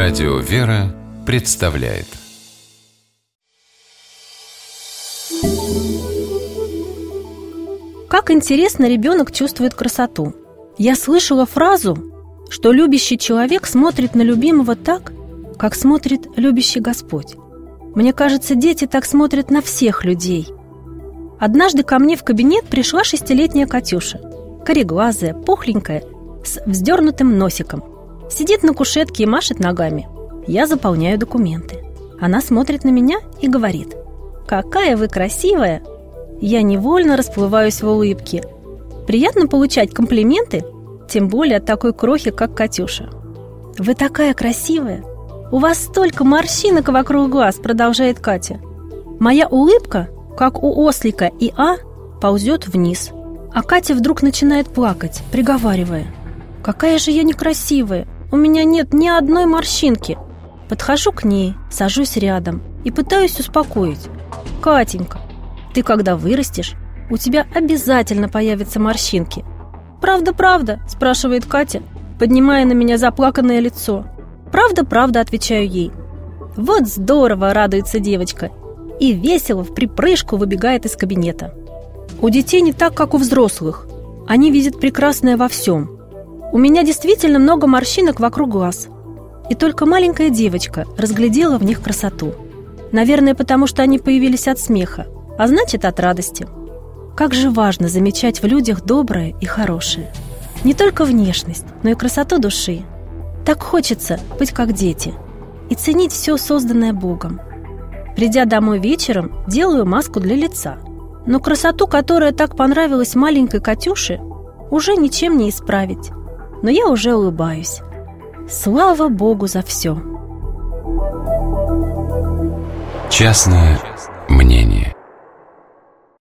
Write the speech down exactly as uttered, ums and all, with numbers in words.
Радио «Вера» представляет. Как интересно ребенок чувствует красоту. Я слышала фразу, что любящий человек смотрит на любимого так, как смотрит любящий Господь. Мне кажется, дети так смотрят на всех людей. Однажды ко мне в кабинет пришла шестилетняя Катюша, кореглазая, пухленькая, с вздернутым носиком. Сидит на кушетке и машет ногами. Я заполняю документы. Она смотрит на меня и говорит: «Какая вы красивая!» Я невольно расплываюсь в улыбке. Приятно получать комплименты, тем более от такой крохи, как Катюша. «Вы такая красивая! У вас столько морщинок вокруг глаз!» — продолжает Катя. Моя улыбка, как у ослика и а, ползет вниз. А Катя вдруг начинает плакать, приговаривая: «Какая же я некрасивая! У меня нет ни одной морщинки!» Подхожу к ней, сажусь рядом и пытаюсь успокоить. «Катенька, ты когда вырастешь, у тебя обязательно появятся морщинки». «Правда, правда?» – спрашивает Катя, поднимая на меня заплаканное лицо. «Правда, правда», – отвечаю ей. «Вот здорово!» – радуется девочка и весело в припрыжку выбегает из кабинета. У детей не так, как у взрослых. Они видят прекрасное во всем. У меня действительно много морщинок вокруг глаз. И только маленькая девочка разглядела в них красоту. Наверное, потому что они появились от смеха, а значит, от радости. Как же важно замечать в людях доброе и хорошее. Не только внешность, но и красоту души. Так хочется быть как дети и ценить все созданное Богом. Придя домой вечером, делаю маску для лица. Но красоту, которая так понравилась маленькой Катюше, уже ничем не исправить. Но я уже улыбаюсь. Слава Богу за все. Частное мнение.